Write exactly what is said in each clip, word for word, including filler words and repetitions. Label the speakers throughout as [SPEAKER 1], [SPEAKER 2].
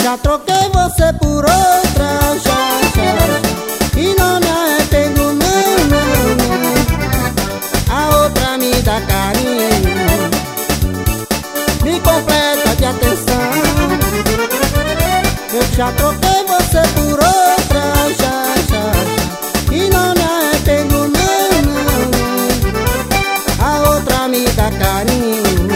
[SPEAKER 1] Já troquei você por outra, já, já, já. E não me arrependo, não, não, não. A outra me dá carinho, me completa de atenção. Eu já troquei você por outra, já, já, já. E não me arrependo, não, não, não. A outra me dá carinho,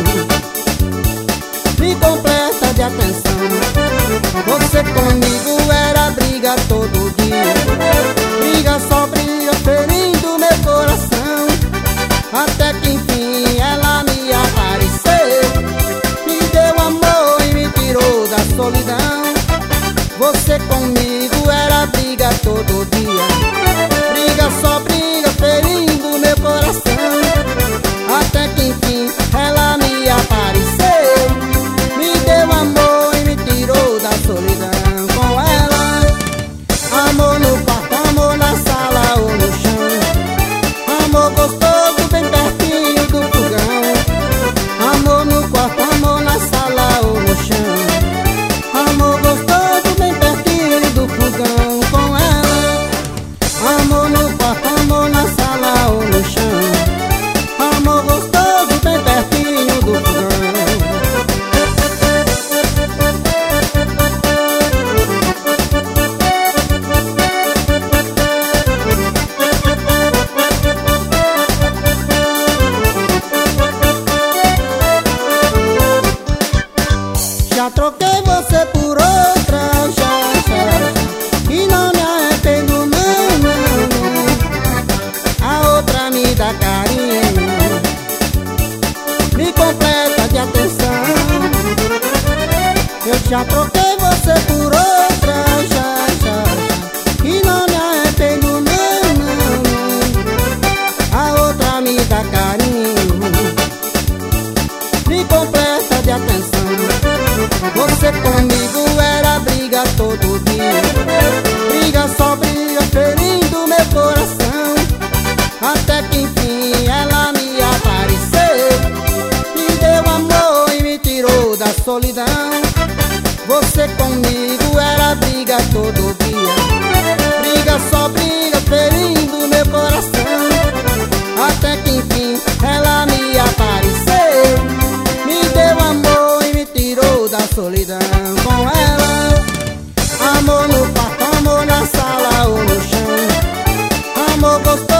[SPEAKER 1] me completa de atenção. Você comigo era briga todo dia, briga só briga, ferindo meu coração. Até que enfim ela me apareceu, me deu amor e me tirou da solidão. Você comigo era briga todo dia, briga só briga, ferindo meu coração. Até que enfim ela me apareceu, me deu amor e me tirou da solidão. Com ela, amor no quarto, amor na sala ou no chão, amor gostoso bem pertinho do fogão. Amor no quarto, amor na sala ou no chão, amor gostoso bem pertinho do fogão. Com ela, amor no quarto, amor na sala ou no chão, amor gostoso bem pertinho do fogão. Já troquei você por outra, já, já, já. E não me arrependo, não, não, não. A outra me dá carinho, me completa de atenção. Eu já troquei você por outra, já, já, já. E não me arrependo, não, não, não. A outra me dá carinho, me completa de atenção. Você comigo era briga todo dia, briga só briga, ferindo meu coração. Até que enfim ela me apareceu, me deu amor e me tirou da solidão. Você comigo era briga todo dia, briga só briga, ferindo meu coração. Até que enfim ela me apareceu, me deu amor e me tirou da solidão. Com ela, amor no quarto, amor na sala ou no chão, amor gostoso